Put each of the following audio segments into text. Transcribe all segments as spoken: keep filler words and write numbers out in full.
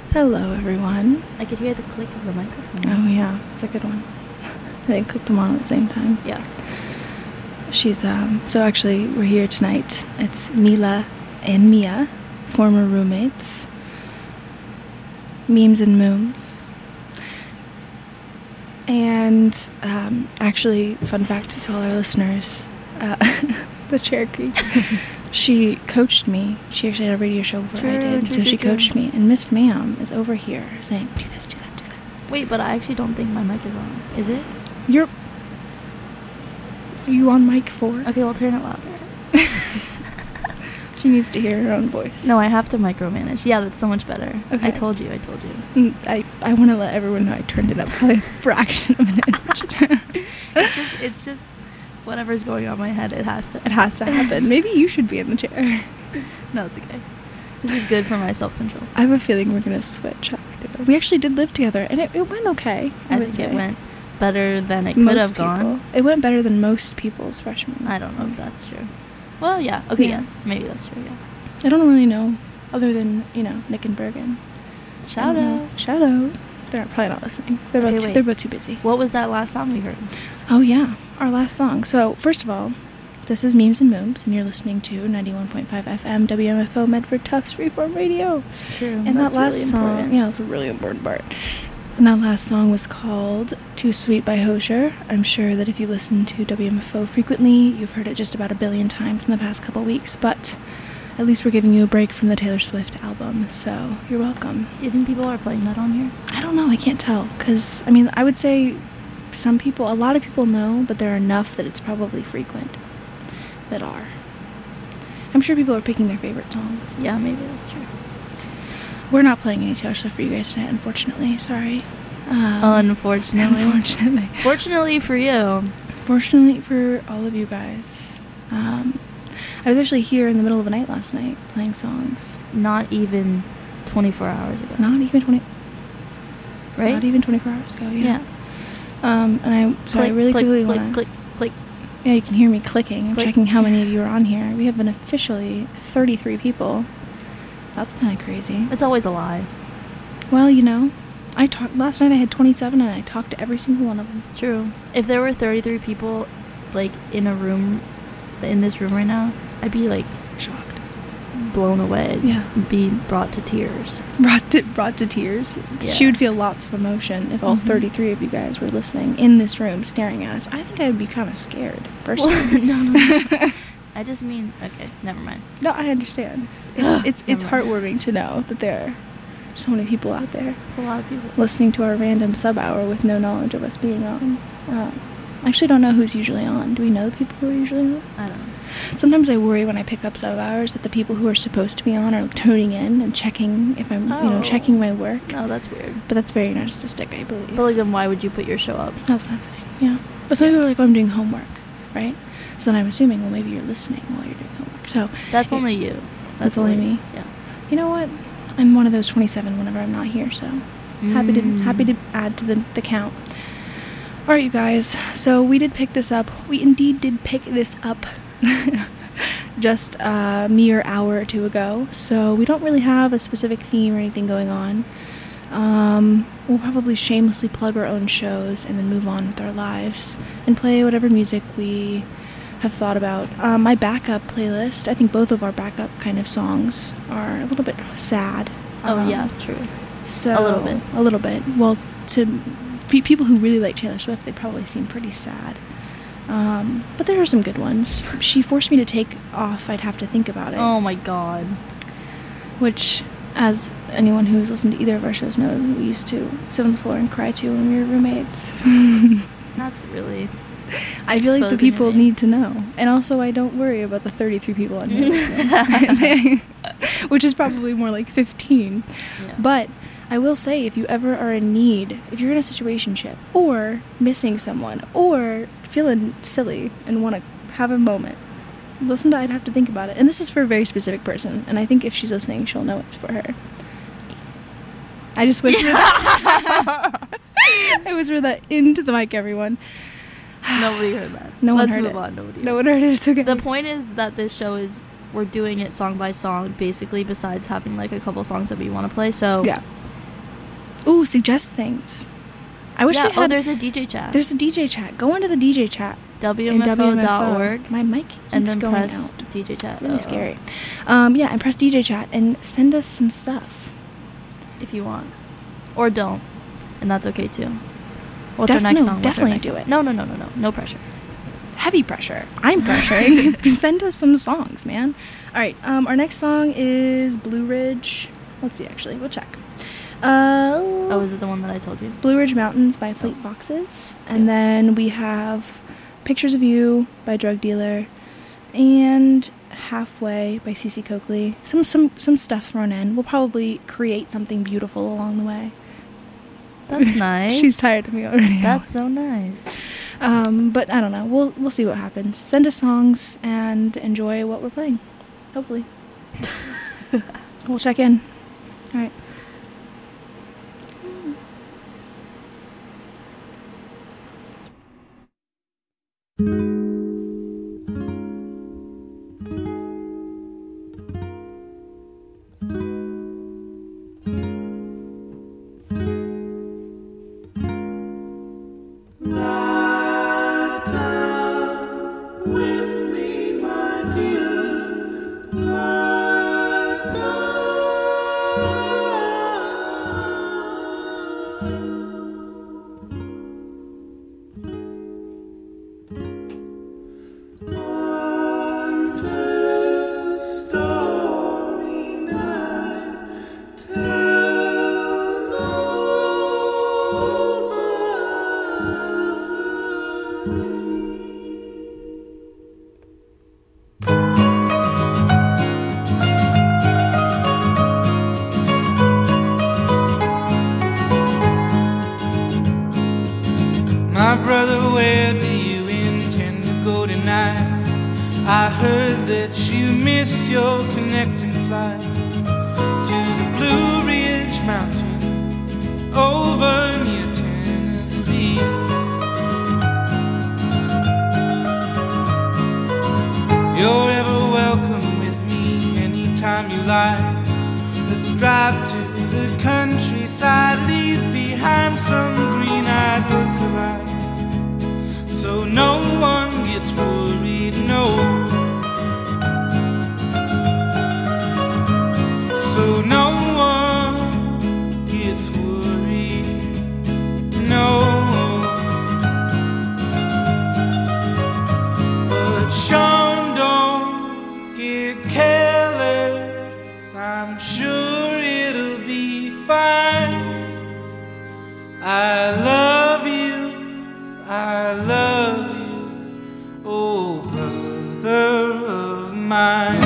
Hello, everyone. I could hear the click of the microphone. Oh, yeah. It's a good one. They clicked them on at the same time. Yeah. She's, um, so actually, we're here tonight. It's Mila and Mia, former roommates. Memes and Mooms. And, um, actually, fun fact to all our listeners, uh, the Cherokee, she coached me. She actually had a radio show before True, I did, true, so true, she true. coached me. And Miss Ma'am is over here saying, do this, do that, do that. Wait, but I actually don't think my mic is on. Is it? You're... Are you on mic four? Okay, well, turn it louder. She needs to hear her own voice. No, I have to micromanage. Yeah, that's so much better. Okay. I told you, I told you. Mm, I, I want to let everyone know I turned it up by a fraction of an inch. It's just, it's just whatever's going on in my head, it has to. It has to happen. Maybe you should be in the chair. No, it's okay. This is good for my self-control. I have a feeling we're going to switch after. We actually did live together, and it, it went okay. I, I, would think say. it went better than it could Most have people. gone. It went better than most people's freshman. I don't know if that's true. Well, yeah. Okay, Yeah. yes. Maybe that's true, yeah. I don't really know, other than, you know, Nick and Bergen. Shout I don't out. know. Shout out. They're probably not listening. They're, Okay, both, wait. they're both too busy. What was that last song we heard? Oh, yeah. Our last song. So, first of all, this is Memes and Mooms, and you're listening to ninety-one point five F M W M F O Medford Tufts Freeform Radio. True. And that's that last really song, important. yeah, it's a really important part. And that last song was called Too Sweet by Hosier. I'm sure that if you listen to W M F O frequently, you've heard it just about a billion times in the past couple weeks, but at least we're giving you a break from the Taylor Swift album, so you're welcome. Do you think people are playing that on here? I don't know, I can't tell, because, I mean, I would say some people, a lot of people know, but there are enough that it's probably frequent that are. I'm sure people are picking their favorite songs. Yeah, maybe that's true. We're not playing any Taylor Swift for you guys tonight, unfortunately. Sorry. Um, Unfortunately. Unfortunately. Fortunately for you. Fortunately for all of you guys. Um, I was actually here in the middle of the night last night playing songs. Not even twenty-four hours ago. Not even twenty. Right? Not even twenty-four hours ago. Yeah. Yeah. Um, and I sorry, click, I really click, quickly click, want to. click, click. Yeah, you can hear me clicking. I'm Click. checking how many of you are on here. We have been officially thirty-three people. That's kind of crazy. It's always a lie. Well, you know, I talked last night. I had twenty-seven, and I talked to every single one of them. True. If there were thirty-three people, like, in a room, in this room right now, I'd be, like, Shocked. blown away. Yeah. Be brought to tears. Brought to brought to tears. Yeah. She would feel lots of emotion if all Mhm. thirty-three of you guys were listening in this room, staring at us. I think I would be kind of scared, personally. no, no, no. I just mean, okay, never mind. No, I understand. It's it's it's Never mind. heartwarming to know that there are so many people out there It's a lot of people. listening to our random sub hour with no knowledge of us being on. Um, I actually don't know who's usually on. Do we know the people who are usually on? I don't know. Sometimes I worry when I pick up sub hours that the people who are supposed to be on are tuning in and checking if I'm, you know, Oh. checking my work. No, that's weird. But that's very narcissistic, I believe. But, like, then why would you put your show up? That's what I'm saying, yeah. But some people are like, oh, I'm doing homework, right? So then I'm assuming, well, maybe you're listening while you're doing homework. So That's yeah, only you. That's only you. me? Yeah. You know what? I'm one of those twenty-seven whenever I'm not here, so happy to Mm. happy to add to the, the count. All right, you guys. So we did pick this up. We indeed did pick this up just a mere hour or two ago. So we don't really have a specific theme or anything going on. Um, we'll probably shamelessly plug our own shows and then move on with our lives and play whatever music we have thought about. Um, my backup playlist, I think both of our backup kind of songs are a little bit sad. Oh, Um, yeah, true. So A little bit. A little bit. Well, to f- people who really like Taylor Swift, they probably seem pretty sad. Um, but there are some good ones. She forced me to take off. I'd have to think about it. Oh, my God. Which, as anyone who's listened to either of our shows knows, we used to sit on the floor and cry to when we were roommates. That's really... I feel like the exposing people your name. need to know. And also, I don't worry about the thirty-three people on here listening. Which is probably more like fifteen. Yeah. But I will say, if you ever are in need, if you're in a situationship, or missing someone, or feeling silly and want to have a moment, listen to I'd Have to Think About It. And this is for a very specific person, and I think if she's listening, she'll know it's for her. I just whispered that. I whispered that into the mic, everyone. Nobody heard that. No one Let's heard move it. on. Nobody No heard one heard it. It's okay. it. The point is that this show is, we're doing it song by song, basically, besides having, like, a couple songs that we want to play. So Yeah. Ooh, suggest things. I wish yeah, we had... Oh, there's a D J chat. There's a D J chat. Go into the D J chat. W M F O dot org. My mic keeps and then going press out. D J chat. Really oh. scary. Um, yeah, and press D J chat and send us some stuff. If you want. Or don't. And that's okay too. What's Def- our next no, song? What's definitely our next do song? it. No, no, no, no, no. No pressure. Heavy pressure. I'm pressuring. Send us some songs, man. All right. Um, our next song is Blue Ridge. Let's see, actually. We'll check. Uh, oh, is it the one that I told you? Blue Ridge Mountains by Fleet Oh. Foxes. And Yeah. then we have Pictures of You by Drug Dealer. And Halfway by Cece Coakley. Some, some, some stuff thrown in. We'll probably create something beautiful along the way. That's nice. She's tired of me already. That's so nice. Um, but I don't know. We'll we'll see what happens. Send us songs and enjoy what we're playing. Hopefully. We'll check in. All right. My brother, where do you intend to go tonight? I heard that you missed your connecting flight to the Blue Ridge Mountain over near Tennessee. You're ever welcome with me anytime you like. Let's drive to the countryside, leave behind some green-eyed lookalikes, so no one gets worried, no. So no one gets worried, no. But Sean, don't get careless, I'm sure it'll be fine. I love you, I love you, oh brother of mine.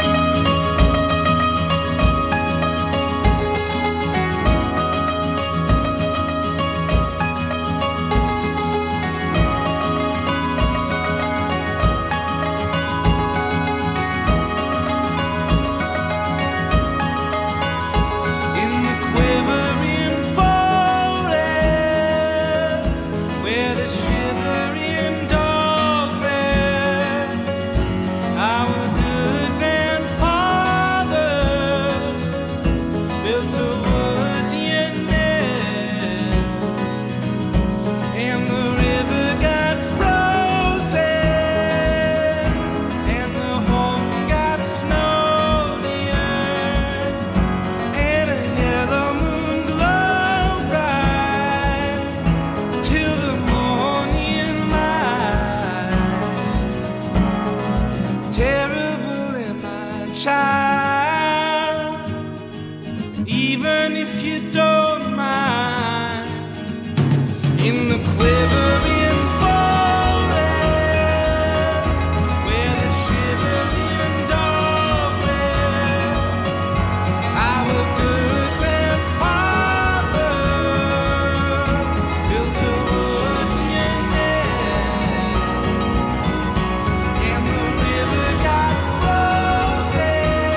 Even if you don't mind, in the quivering forest, where the shivering dog rests, our good grandfather built a wooden nest, and the river got frozen,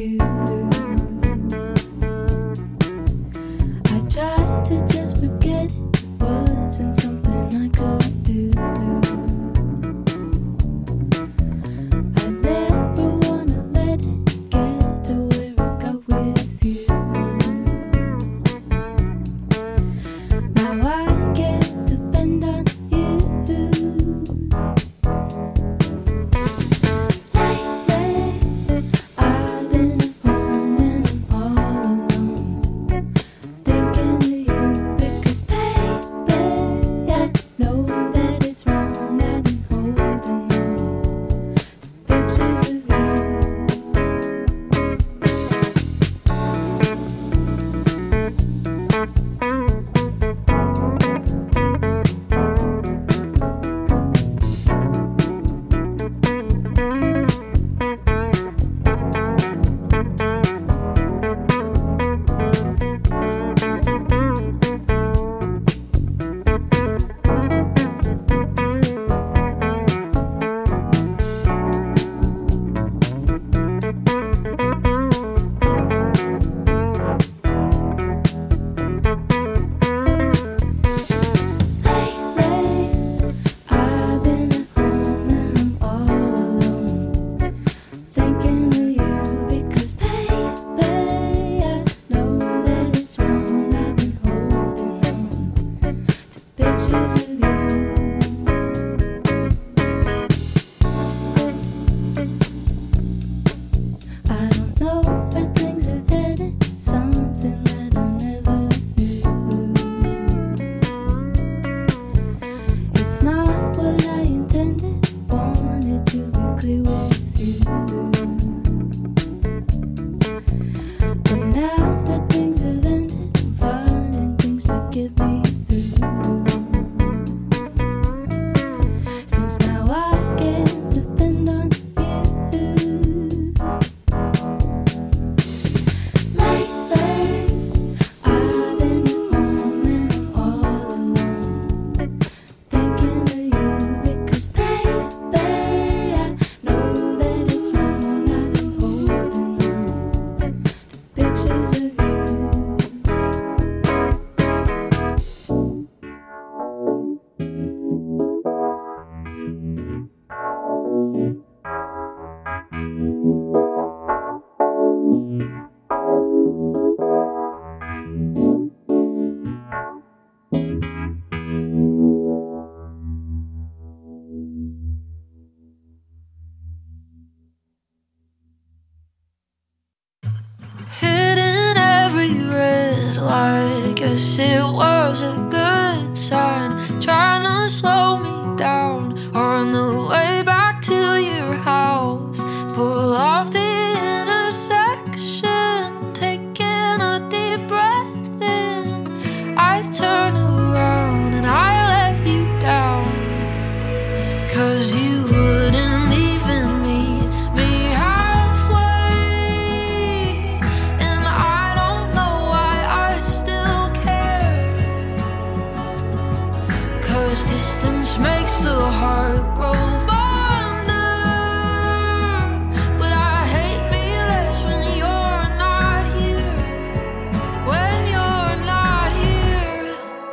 you. I tried to just forget it wasn't something I could do. I never wanna let it get to where it got with you. Now I can't depend on you. I've been at home and I'm all alone, thinking of you because, baby, I know that it's wrong. I've been holding on to pictures of you. I've been at home and I'm all alone, thinking of you because, baby, I know that it's wrong. I've been holding on to pictures of you. I don't know where things are headed, something that I never knew. It's not what I intended, wanted to be clear with you. But now that things have ended, I'm finding things to get me through. Since now I can't depend on you. Lately, I've been at home and I'm all alone, thinking of you because, baby, I know that it's wrong. I've been holding on to pictures of you. Hitting every red light, guess it was a good sign. Trying to slow me down on the way back to your house. Pull off the intersection, taking a deep breath in. I turn around and I let you down, 'cause you wouldn't even meet me halfway. And I don't know why I still care, 'cause distance makes the heart grow fonder. But I hate me less when you're not here, when you're not here.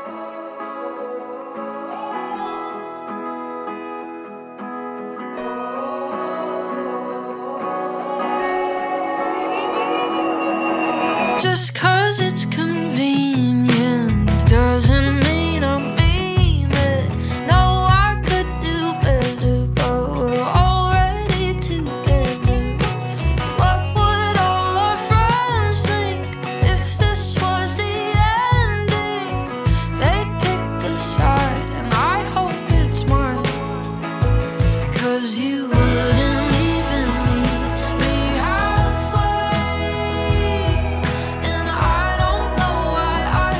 Just 'cause it's convenient doesn't mean I mean it. No, I could do better, but we're already together. What would all our friends think if this was the ending? They picked a side, and I hope it's mine, 'cause you wouldn't even meet me halfway. And I don't know why I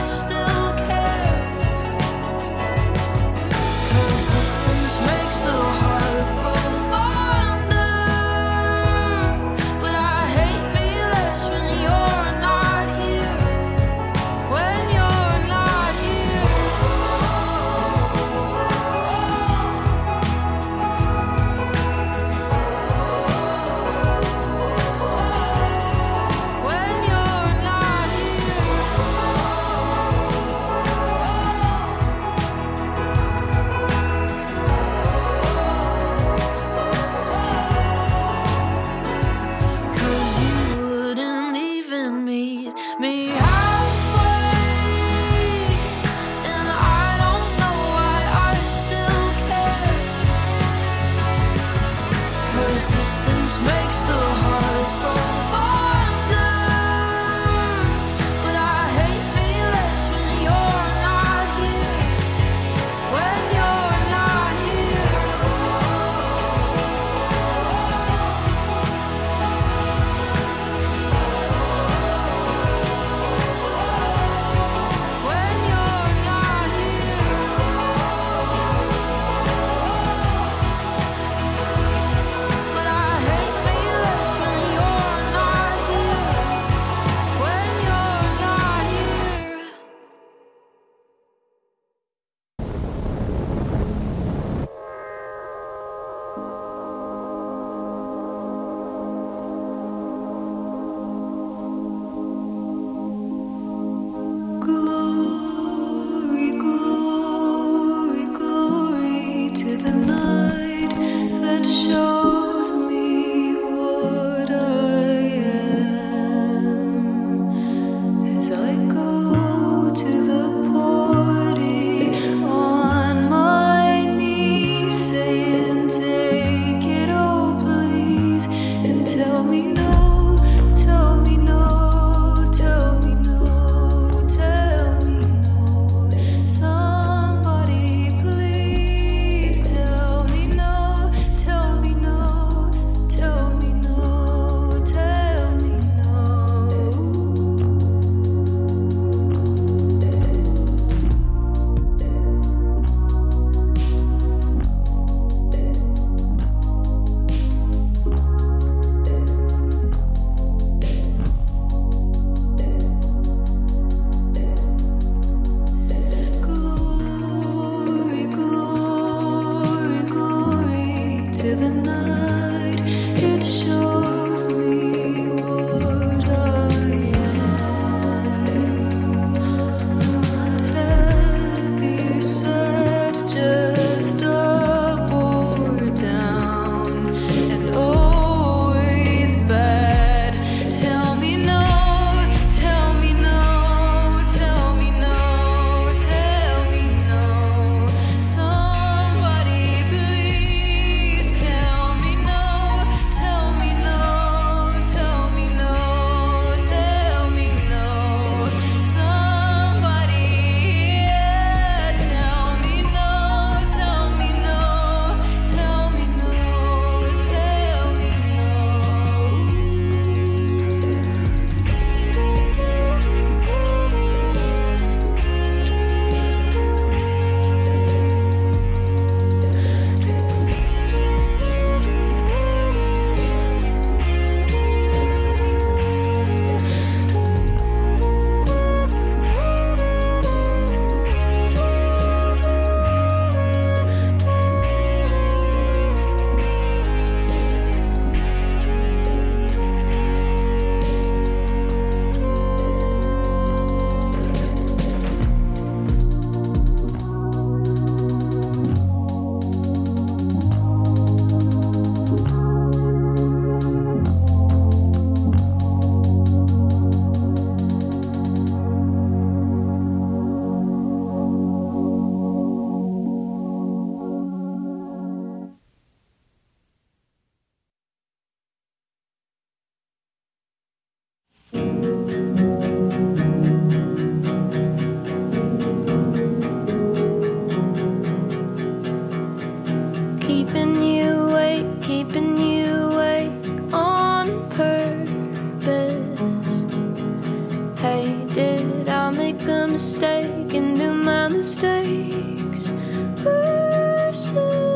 mistake and do my mistakes worsen.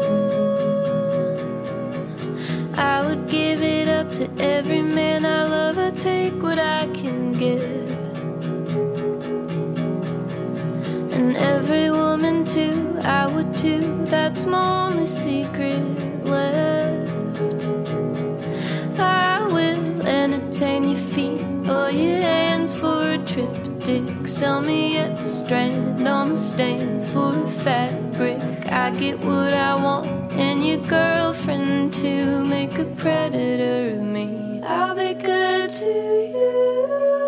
I would give it up to every man I love. I take what I can get, and every woman too, I would too. That's my only secret left. I will entertain your feet or your hands for a triptych. Sell me at the Strand on the stands for a fabric. I get what I want and your girlfriend to make a predator of me. I'll be good to you.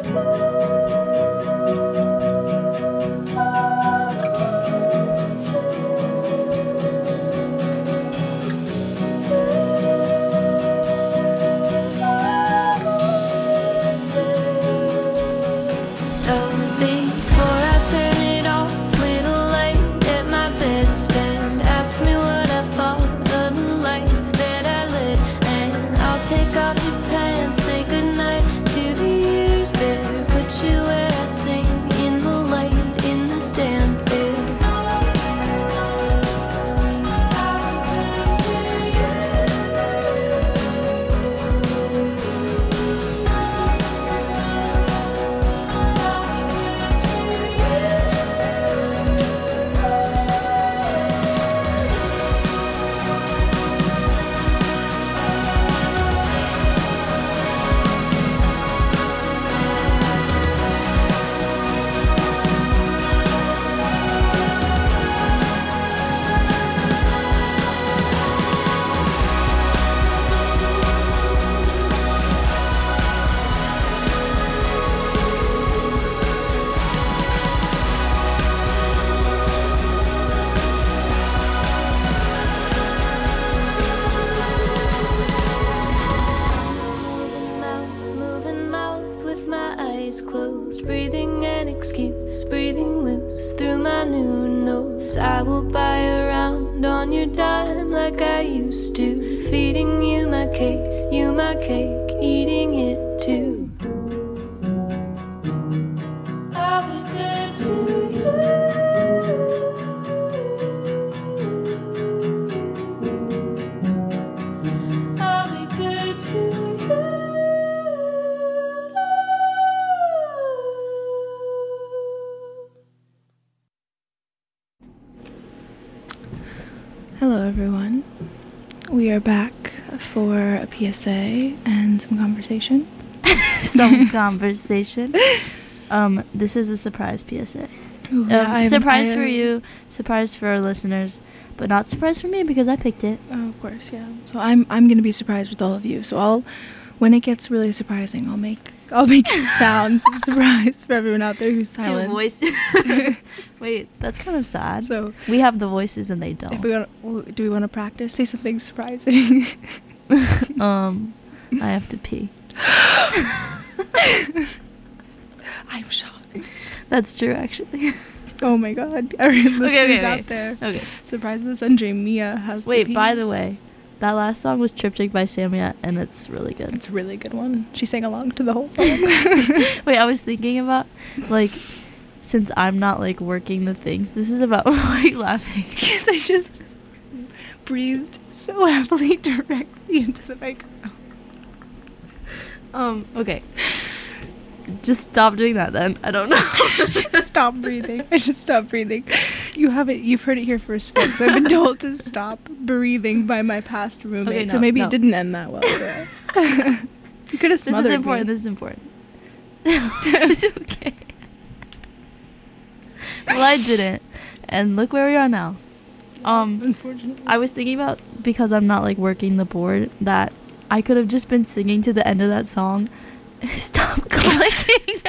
I will buy a round on your dime like I used to. Feeding you my cake, you my cake, eating it too. I'll be good to you. I'll be good to you. Hello everyone, we are back for a P S A and some conversation. Some conversation. Um, this is a surprise P S A. Ooh, Um, yeah, I'm- surprise I for am- you, surprise for our listeners, but not surprise for me because I picked it. Oh, of course, yeah. So I'm I'm gonna be surprised with all of you. So I'll, when it gets really surprising, I'll make I'll make sounds of surprise for everyone out there who's silent. Two voices. Wait, that's kind of sad. So We have the voices and they don't. if we want, do we want to practice? Say something surprising. um, I have to pee. I'm shocked. That's true, actually. Oh my god, our listeners okay, okay. out there, Okay. surprised with Andre Mia has. to Wait, pee. by the way, that last song was Triptych by Samia, and it's really good. It's a really good one. She sang along to the whole song. Wait, I was thinking about, like, since I'm not, like, working the things, this is about, why are you laughing? Because I just breathed so heavily directly into the microphone. Um, okay. Just stop doing that then. I don't know. Just stop breathing. I just stopped breathing. You haven't. You've heard it here first, folks. I've been told to stop breathing by my past roommate, Okay, so no, maybe no. it didn't end that well for us. You could have This smothered is important. me. This is important. It's okay. Well, I didn't. And look where we are now. Um, Unfortunately, I was thinking about, because I'm not, like, working the board, that I could have just been singing to the end of that song. Stop clicking.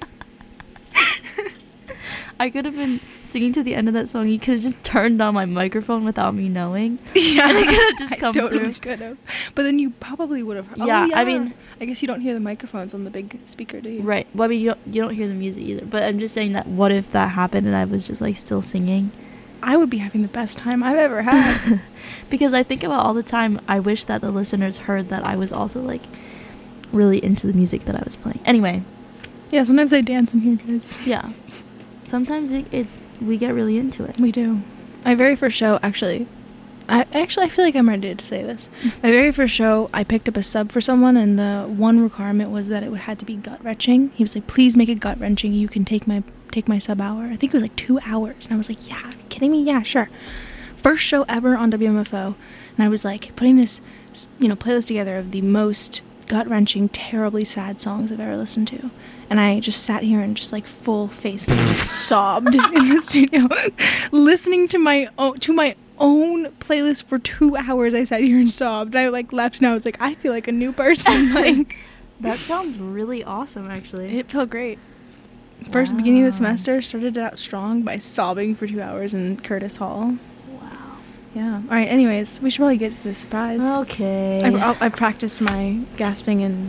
I could have been singing to the end of that song. You could have just turned on my microphone without me knowing. yeah, and it could have just I come totally through. could have. But then you probably would have. Oh, Yeah, yeah, I mean- I guess you don't hear the microphones on the big speaker, do you? Right. Well, I mean, you don't, you don't hear the music either. But I'm just saying that what if that happened and I was just, like, still singing? I would be having the best time I've ever had. Because I think about all the time, I wish that the listeners heard that I was also, like, really into the music that I was playing. Anyway, Yeah, sometimes I dance in here, guys. yeah. Sometimes it, it we get really into it. We do. My very first show, actually, I actually I feel like I'm ready to say this. My very first show, I picked up a sub for someone, and the one requirement was that it would had to be gut wrenching. He was like, "Please make it gut wrenching. You can take my take my sub hour." I think it was like two hours, and I was like, "Yeah, are you kidding me? Yeah, sure." First show ever on W M F O, and I was like putting this, you know, playlist together of the most gut wrenching, terribly sad songs I've ever listened to. And I just sat here and just like full face like, just sobbed in the studio, listening to my own to my own playlist for two hours. I sat here and sobbed. And I like left, and I was like, I feel like a new person. Like That sounds really awesome, actually. it felt great. First beginning of the Wow. semester, started out strong by sobbing for two hours in Curtis Hall. Wow. Yeah. All right. Anyways, we should probably get to the surprise. Okay. I, I, I practiced my gasping and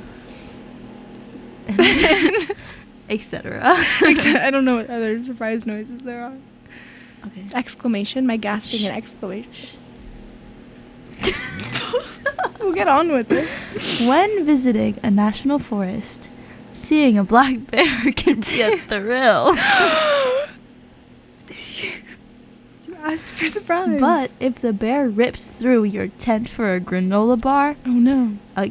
Etc. I don't know what other surprise noises there are. Okay. Exclamation, my gasping and exclamation. We'll get on with it. When visiting a national forest, seeing a black bear can be a thrill. You asked for surprise. But if the bear rips through your tent for a granola bar, oh no. a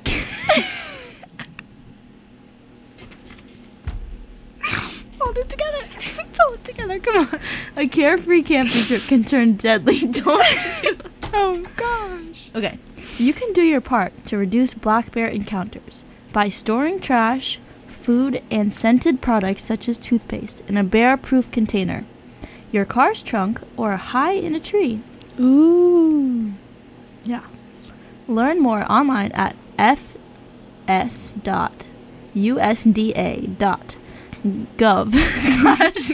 Hold it together. Pull it together. Come on. a carefree camping trip can turn deadly, don't you? Oh gosh. Okay, you can do your part to reduce black bear encounters by storing trash, food, and scented products such as toothpaste in a bear-proof container, your car's trunk, or high in a tree. Ooh. Yeah. Learn more online at f s dot u s d a dot gov slash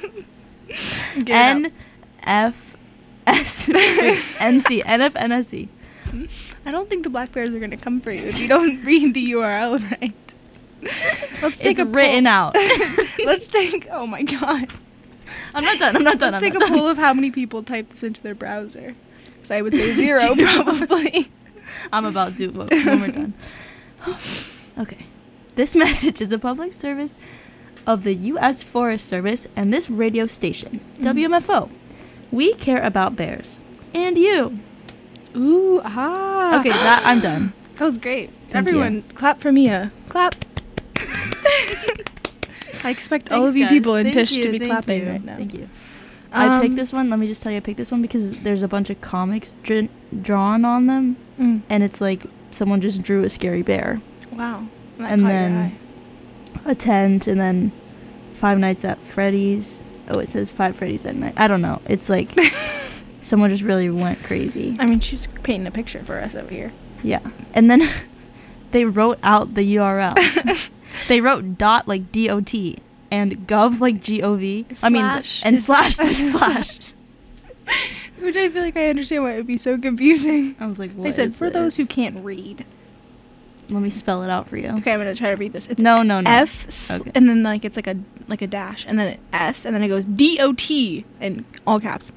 n f s n c n f n s e. I don't think the black bears are gonna come for you if you don't read the U R L right. Let's take It's a written poll. out. Let's take. Oh my god. I'm not done. I'm not done. Let's I'm take not a done. poll of how many people type this into their browser. Because I would say zero probably. I'm about to when when we're done. Okay. This message is a public service of the U S Forest Service and this radio station, Mhm. W M F O. We care about bears. And you. Ooh, ah. Okay, that I'm done. That was great. Thank Everyone, clap for Mia. Clap. I expect all Thanks, of you guys. people in Thank Tish you, to be thank clapping you, right now. Thank you. I Um, picked this one. Let me just tell you, I picked this one because there's a bunch of comics dr- drawn on them, Mm. and it's like someone just drew a scary bear, Wow. That and caught your then eye. a tent, and then Five Nights at Freddy's. Oh, it says Five Freddy's at Night. I don't know. It's like someone just really went crazy. I mean, she's painting a picture for us over here. Yeah, and then they wrote out the U R L. They wrote dot like D O T and gov like G O V. I mean, Slash and is- slash like slash. Which I feel like I understand why it would be so confusing. I was like, what They said, is for those this? who can't read. Let me spell it out for you. Okay, I'm going to try to read this. It's No, no, no. F, s- Okay. and then like it's like a like a dash, and then it S, and then it goes D O T in all caps.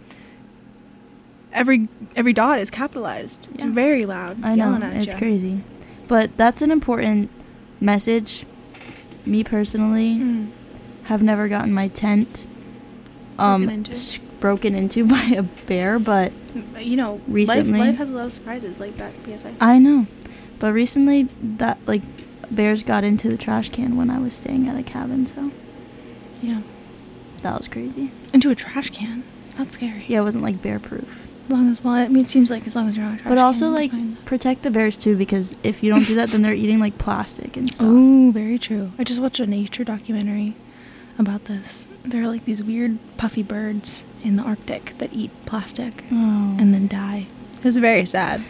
Every every dot is capitalized. It's Yeah. very loud. It's I know, yelling at it's ya. crazy. But that's an important message. Me personally Mm. have never gotten my tent um Broken into. s- broken into by a bear, but But, you know, Recently- life, life has a lot of surprises like that. P S A. I know. But recently that like bears got into the trash can when I was staying at a cabin, so Yeah. that was crazy. Into a trash can. That's scary. Yeah, it wasn't like bear proof. As long as well, I mean, it seems like as long as you're not a trash But also can, like you're fine. protect the bears too, because if you don't do that then they're eating like plastic and stuff. Ooh, very true. I just watched a nature documentary about this. There are like these weird puffy birds in the Arctic that eat plastic Oh. and then die. It was very sad.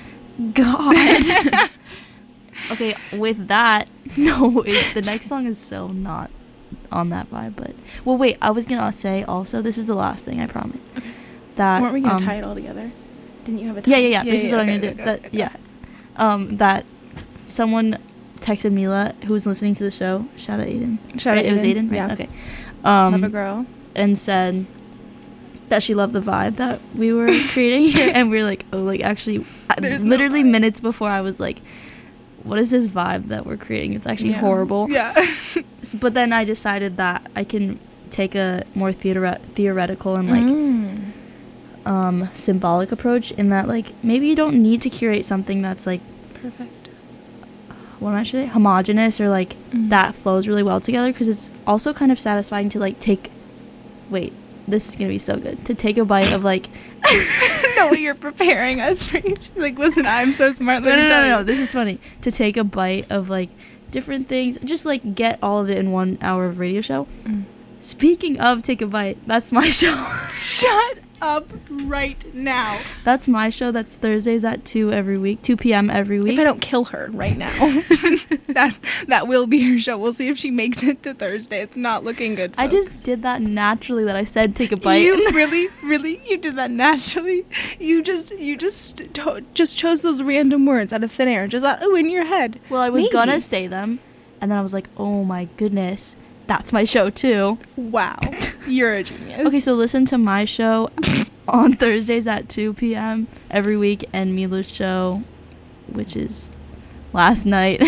God. Okay, with that, no, it, the next song is so not on that vibe. But well, wait, I was gonna say also, this is the last thing, I promise. That Weren't we gonna um, tie it all together? Didn't you have a tie? Yeah, yeah, yeah. this is what okay, I'm gonna okay, do. okay, that, okay. Yeah, um, that someone texted Mila who was listening to the show. Shout out Aiden. Shout Right, out it was Aiden. Aiden. Right? Yeah. Okay. Um, Love a girl. and said that she loved the vibe that we were creating here, and we were like, oh, like actually, There's no literally vibe. minutes before I was like, what is this vibe that we're creating? It's actually Yeah. horrible. Yeah. S- But then I decided that I can take a more theore- theoretical and like Mm. um, symbolic approach in that like maybe you don't need to curate something that's like Perfect. what am I say homogenous or like Mm. that flows really well together, because it's also kind of satisfying to like take wait this is gonna be so good to take a bite of like No, you're preparing us for each. Like, listen, I'm so smart. no Let no me no, tell no you. this is funny to take a bite of like different things, just like get all of it in one hour of radio show. Mm. Speaking of take a bite, that's my show. Shut up right now. That's my show. That's Thursdays at two every week, two p.m. every week. If I don't kill her right now, that that will be her show. We'll see if she makes it to Thursday. It's not looking good, I folks. just did that naturally that I said take a bite. You really, really, you did that naturally. You just, you just, to- just chose those random words out of thin air. Just like, oh, in your head. Well, I was Maybe. gonna say them, and then I was like, oh my goodness, that's my show too. Wow, you're a genius. Okay, so listen to my show on Thursdays at two p.m. every week, and Mila's show, which is last night.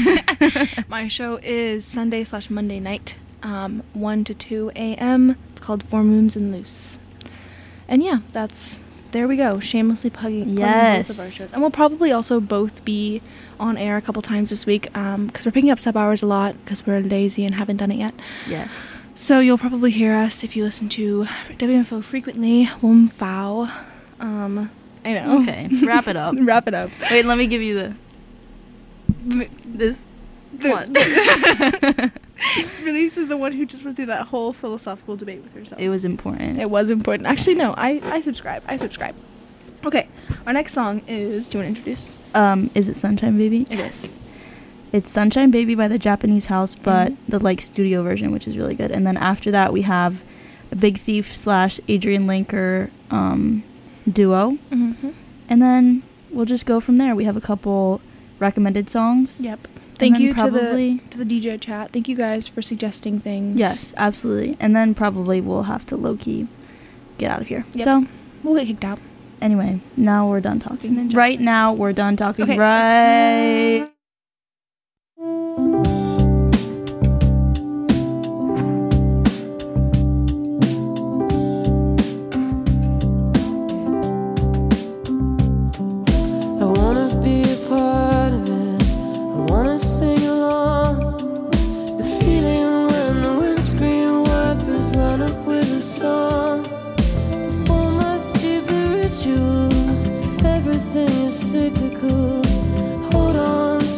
my show is Sunday slash Monday night, um, one to two a.m. It's called Four Moons and Loose. And yeah, that's, there we go, shamelessly plugging, plugging both of our Yes. shows. And we'll probably also both be on air a couple times this week, um, because we're picking up sub hours a lot because we're lazy and haven't done it yet. Yes. So you'll probably hear us if you listen to W M F O frequently. Wom Fow. Um, I know. Okay, wrap it up. Wrap it up. Wait, let me give you the this. What? Release is the one who just went through that whole philosophical debate with herself. It was important. It was important. Actually, no. I, I subscribe. I subscribe. Okay. Our next song is... Do you want to introduce? Um, is it Sunshine Baby? It is. It's Sunshine Baby by the Japanese House, but Mhm. the like studio version, which is really good. And then after that, we have a Big Thief slash Adrian Linker um, duo, Mm-hmm. and then we'll just go from there. We have a couple recommended songs. Yep. Thank then you to probably- the to the D J chat. Thank you guys for suggesting things. Yes, absolutely. And then probably we'll have to low key get out of here. Yep. So We'll get kicked out. anyway, now we're done Some talking. injustice. Right now we're done talking. Okay. Right. I wanna be a part of it. I wanna sing along. The feeling when the windscreen wipers line up with a song. For my stupid rituals, everything is cyclical. Hold on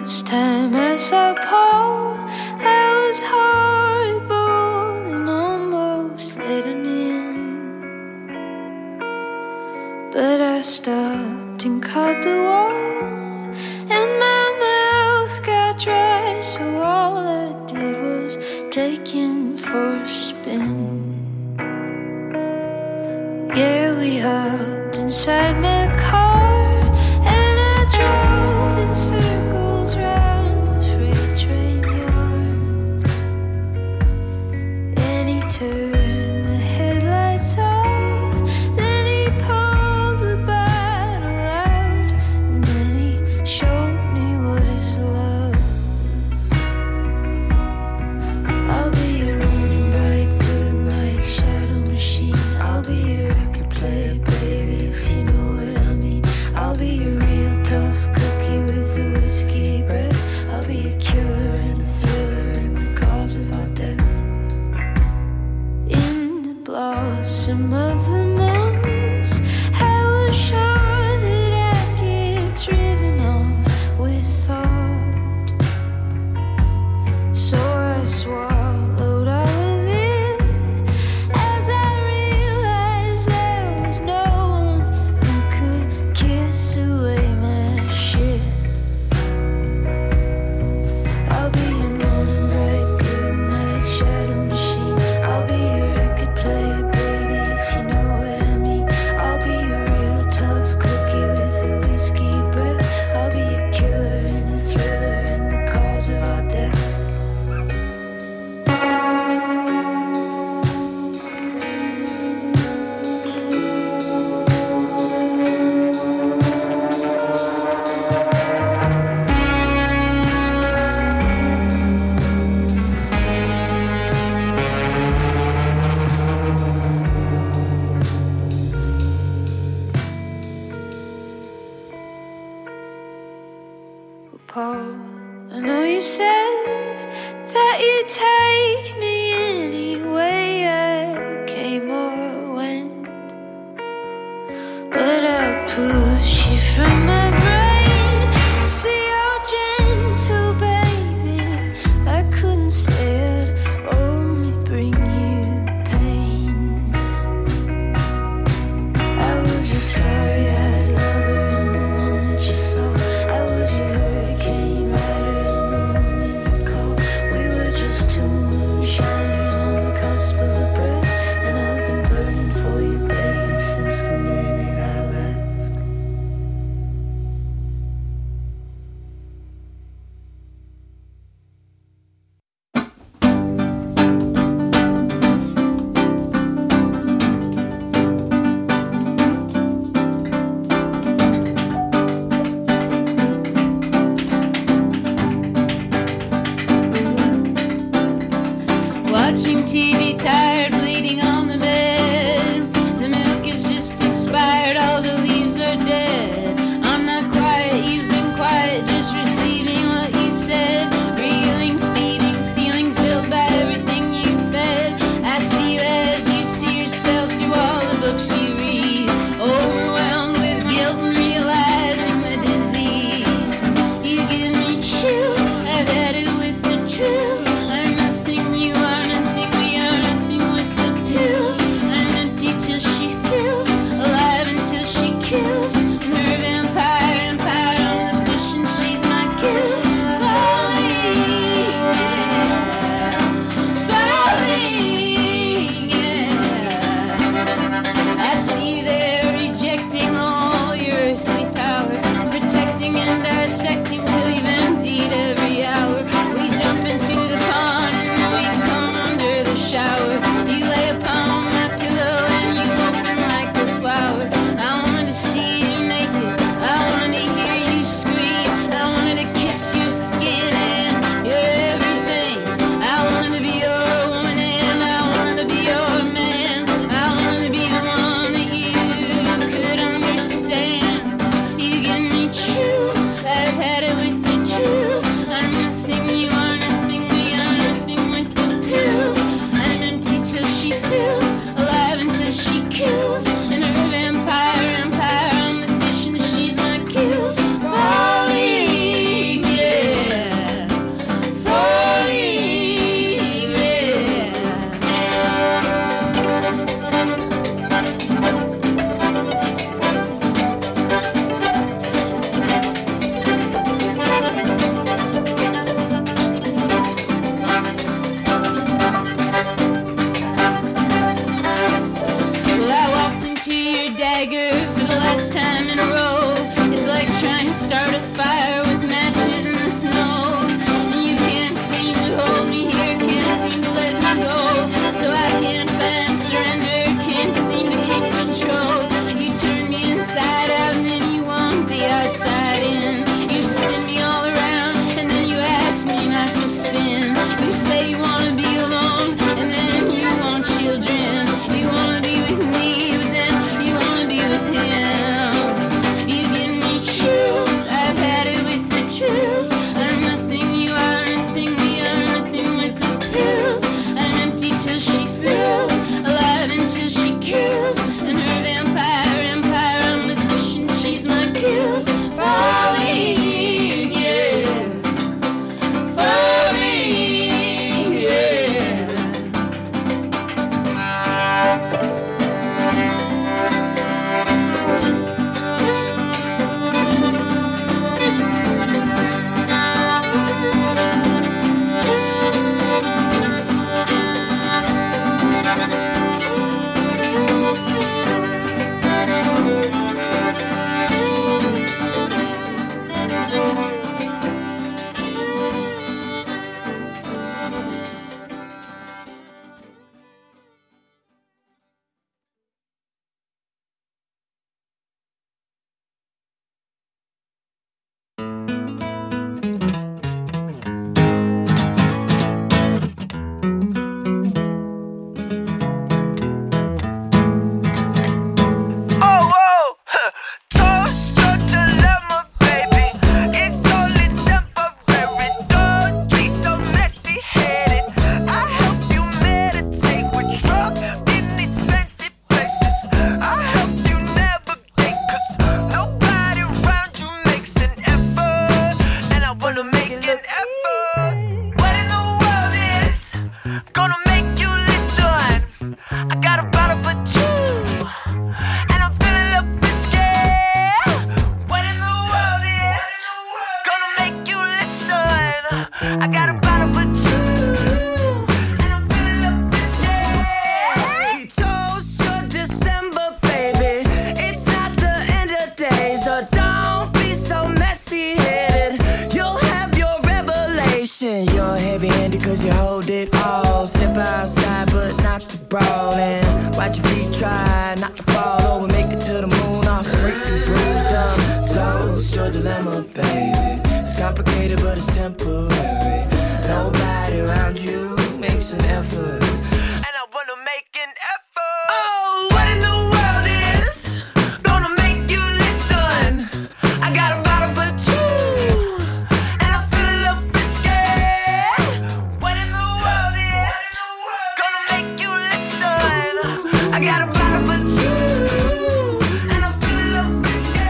This time I saw Paul, that was horrible and almost let him in. But I stopped and caught the wall, and my mouth got dry, so all I did was take him for a spin. Yeah, we hopped inside my car, and I drove in circles round the freight train yard. And he turned the headlights off, then he pulled the bottle out, and then he showed me what is love. I'll be your morning bright, good night shadow machine. I'll be your record player, baby, if you know what I mean. I'll be a real tough cookie with a whiskey breath. I'll be a killer and a thriller and the cause of our death. In the blossom of the months, I was sure that I'd get driven off with thought. So I swallowed all of it as I realized there was no one who could kiss away my shit. I'll be your morning bright, good night shadow machine. I'll be your record player, baby, if you know what I mean. I'll be a real tough cookie with a whiskey breath. I'll be a killer and a thriller and the cause of our death. Paul, I know you said that you'd take me any way I came or went, but I'll push you from my brain. See how gentle, baby, I couldn't stay, I'd only bring you pain. I was your starry-eyed lover and the one that you saw. I was your hurricane rider and the one in your call. We were just two moonshiners on the cusp of a breath, and I've been burning for you, baby, since the minute I left. Watching T V, tired, bleeding on the bed. The milk is just expired, all the leaves are dead. I'm not quiet, you've been quiet, just receiving what you said. Reeling, feeding, feeling filled by everything you fed. I see you as you see yourself through all the books you read. Overwhelmed with guilt and realizing the disease. You give me chills, I've had it with the drills. I'm nothing, you are nothing, we are nothing with the pills. first time in a row. It's like trying to start a fire with matches in the snow. You can't seem to hold me here, can't seem to let me go. So I can't find surrender, can't seem to keep control. You turn me inside out and then you want the outside in. You spin me all around and then you ask me not to spin. You say you wanna be alone and then you want children. You wanna be with me but then you wanna be with him. You give me chills, I've had it with the drills. I'm nothing, you are nothing, we are nothing with the pills. I'm empty till she fills, alive until she kills. And her vampire empire, I'm the cushion, she's my pills. Falling, yeah. Falling, yeah. Oh, whoa! Toast your dilemma, baby. It's only temporary. Don't be so messy-headed. I help you meditate with drug in these fancy places. I help you navigate, 'cause nobody around you makes an effort, and I wanna make an effort. What in the world is gonna make you listen? I got a bottle for two, and I'm feeling up risky. What in the world is gonna make you listen? I got a bottle for two, and I'm feeling up risky. Toast your December, baby. It's not the end of days, so don't be so messy-headed. You'll have your revelation. You're heavy-handed 'cause you hold it all. Step outside, but not to brawl. And watch your feet try not to fall over. Make it to the moon, all straight and bruised up. So it's your dilemma, baby. It's complicated, but it's temporary. Nobody around you makes an effort, and I wanna make an effort. Oh, what in the world is gonna make you listen? I got a bottle for two, and I feel a little risky. What in the world is gonna make you listen? I got a bottle for two, and I feel a little risky.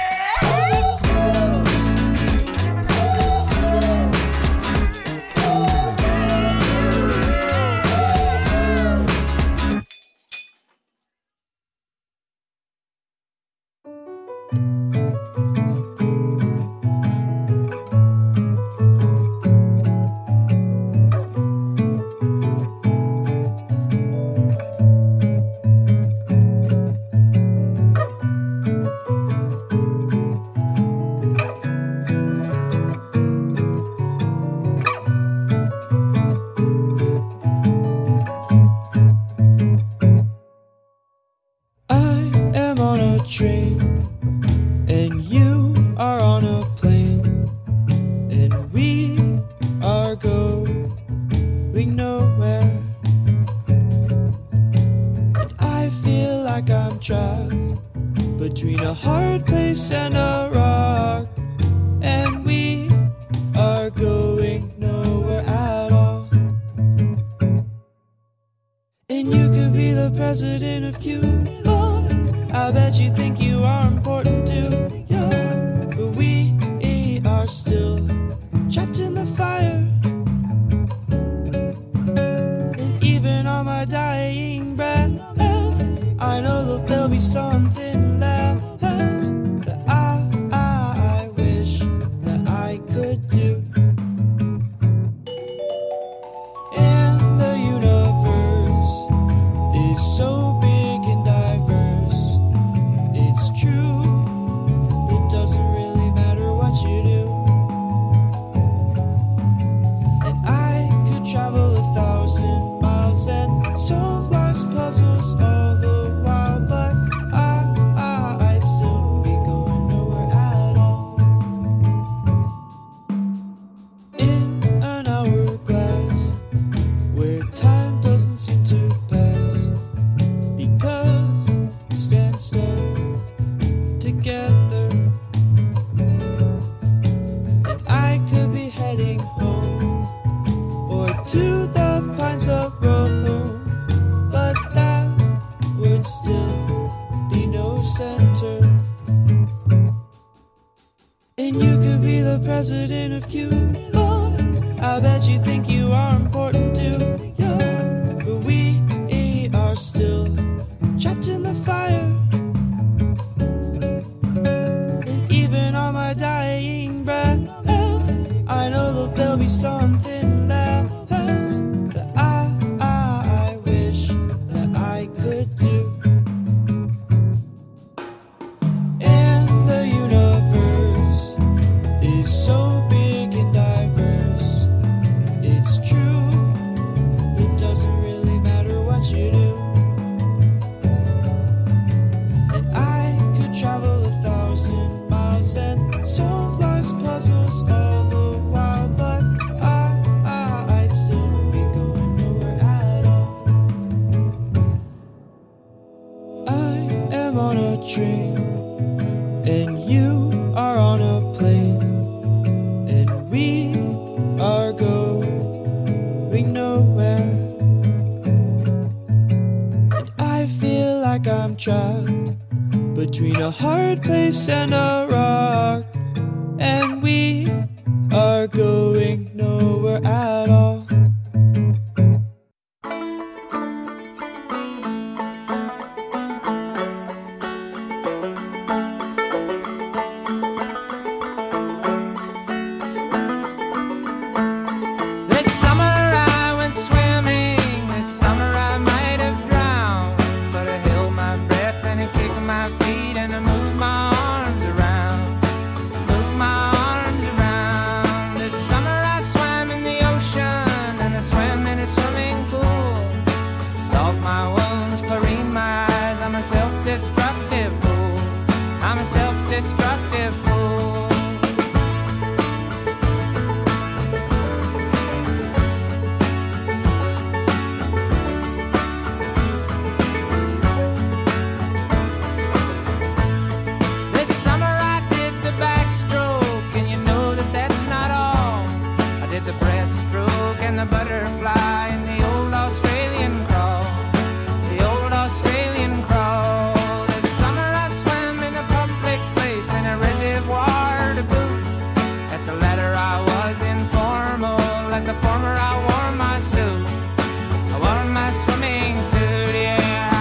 I am on a train, and you are on a plane, and we are going nowhere. And I feel like I'm trapped between a hard place and a rock, and we are going nowhere at all. And you could be the president of Cuba. I bet you think you are important too, yeah. But we are still trapped in the fire. And even on my dying breath, I know that there'll be something left that I, I, I wish that I could do. And the universe is so big and diverse. It's true. life's puzzles all the while, but I, I, I'd still be going nowhere at all. In an hourglass, where time doesn't seem to pass, because we stand stuck together. And I could be heading home or to the pines of Rome, but that would still be no center. And you could be the president of Cuba. I bet you think you are important too, yeah. But we are still trapped in the fire. And even on my dying breath, I know that there'll be something left that I, I, I wish that I could do. And the universe is so big and diverse. It's true, it doesn't really matter what you do. And I could travel a thousand miles and solve life's puzzles all the while, but I, I, I'd still be going nowhere at all. I am on a train, and you are on a plane, and we are going nowhere. And I feel like I'm trapped between a hard place and a rock, and we are going nowhere at all. This summer I went swimming. This summer I might have drowned, but I held my breath and I kicked my feet and I moved my arms around, moved my arms around. This summer I swam in the ocean and I swam in a swimming pool. Solved my wounds, cleaned my eyes. I'm a self-destructive fool. I'm a self-destructive fool. This summer I did the backstroke, and you know that that's not all. I did the breaststroke and the butterfly and the old Australian crawl, the old Australian crawl. This summer I swam in a public place in a reservoir to boot. At the latter I was informal, at the former I wore my suit. I wore my swimming suit, yeah.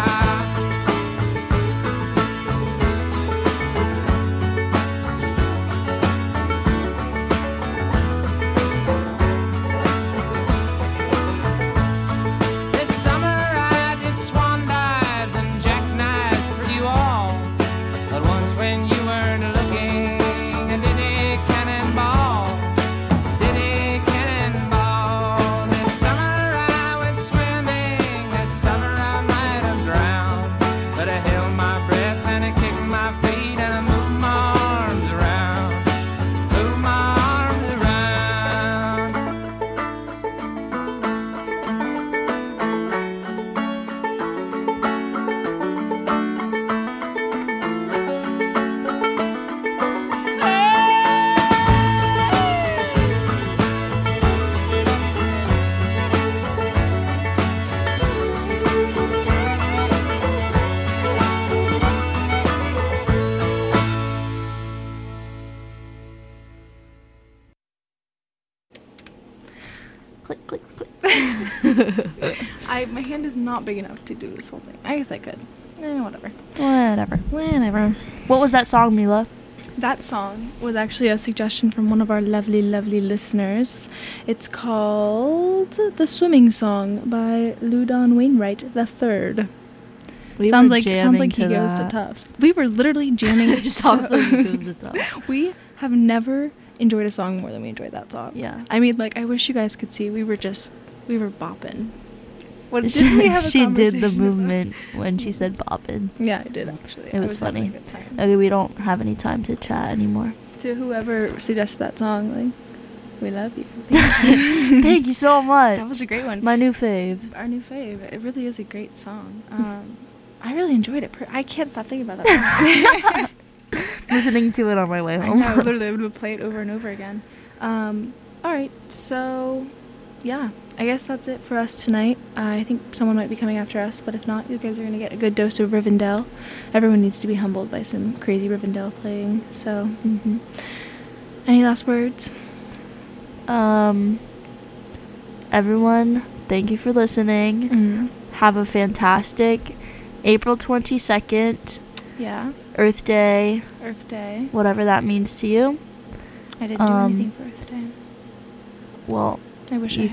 This summer I did swan dives and jackknives for you all. But once when you weren't looking, I did a cannonball, did a cannonball. This summer I went swimming. This summer I might have drowned, but I held my breath and I kicked my feet and I moved my arms around, moved my arms around. Click, click, click. I my hand is not big enough to do this whole thing. I guess I could. Eh, whatever. Whatever. Whatever. What was that song, Mila? That song was actually a suggestion from one of our lovely, lovely listeners. It's called The Swimming Song by Ludon Wainwright the Third. We sounds were like sounds jamming like he to goes that. to Tufts. We were literally jamming. Sounds so- like he goes to Tufts. We have never enjoyed a song more than we enjoyed that song. Yeah. I mean, like, I wish you guys could see. We were just, we were bopping. What did we have a she did the conversation about? movement when she said boppin'. Yeah, I did actually. It I was having a funny. good time. Okay, we don't have any time to chat anymore. To whoever suggested that song, like, we love you. Thank you so much. That was a great one. My new fave. Our new fave. It really is a great song. Um, I really enjoyed it. Per- I can't stop thinking about that song. Listening to it on my way I home. know, literally, I would play it over and over again. Um, all right, so yeah, I guess that's it for us tonight. Uh, I think someone might be coming after us, but if not, you guys are gonna get a good dose of Rivendell. Everyone needs to be humbled by some crazy Rivendell playing. So, hmm any last words? Um, everyone, thank you for listening. Mm. Have a fantastic April twenty-second, Yeah, Earth Day, Earth Day. whatever that means to you. I didn't do Um, anything for Earth Day. Well, I wish I you had.